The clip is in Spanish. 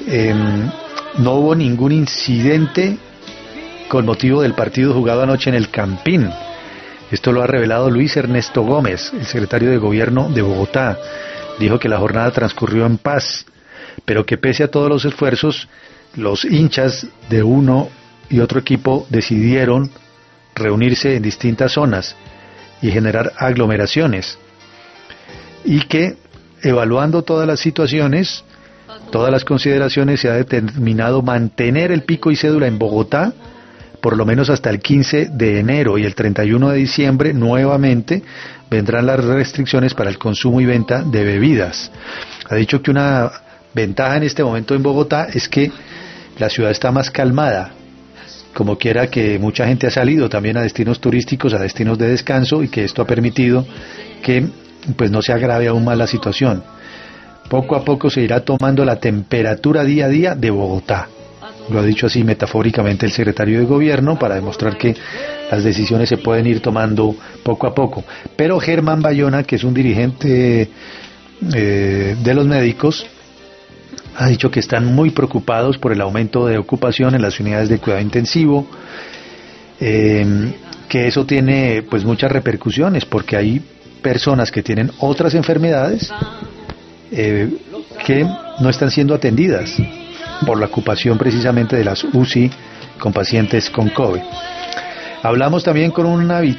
no hubo ningún incidente con motivo del partido jugado anoche en el Campín. Esto lo ha revelado Luis Ernesto Gómez, el secretario de Gobierno de Bogotá. Dijo que la jornada transcurrió en paz, pero que pese a todos los esfuerzos, los hinchas de uno y otro equipo decidieron reunirse en distintas zonas y generar aglomeraciones. Y que, evaluando todas las situaciones, todas las consideraciones, se ha determinado mantener el pico y cédula en Bogotá por lo menos hasta el 15 de enero y el 31 de diciembre nuevamente vendrán las restricciones para el consumo y venta de bebidas. Ha dicho que una ventaja en este momento en Bogotá es que la ciudad está más calmada, como quiera que mucha gente ha salido también a destinos turísticos, a destinos de descanso, y que esto ha permitido que pues no se agrave aún más la situación. Poco a poco se irá tomando la temperatura día a día de Bogotá. Lo ha dicho así metafóricamente el secretario de Gobierno para demostrar que las decisiones se pueden ir tomando poco a poco. Pero Germán Bayona, que es un dirigente de los médicos, ha dicho que están muy preocupados por el aumento de ocupación en las unidades de cuidado intensivo, que eso tiene pues muchas repercusiones porque hay personas que tienen otras enfermedades que no están siendo atendidas por la ocupación precisamente de las UCI con pacientes con COVID. Hablamos también con un